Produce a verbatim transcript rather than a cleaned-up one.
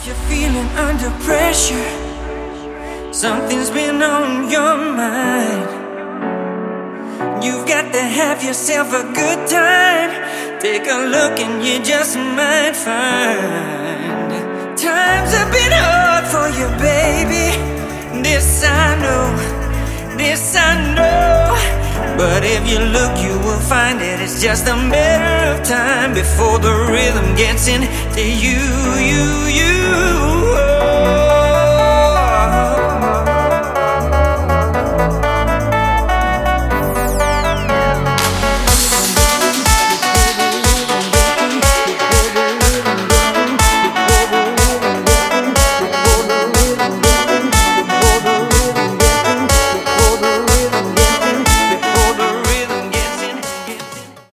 you're feeling under pressure, something's been on your mind. You've got to have yourself a good time. Take a look and you just might find times have been hard for you, baby. This I know, this I know. But if you look, you will find that it's just a matter of time before the rhythm gets into you, you, you.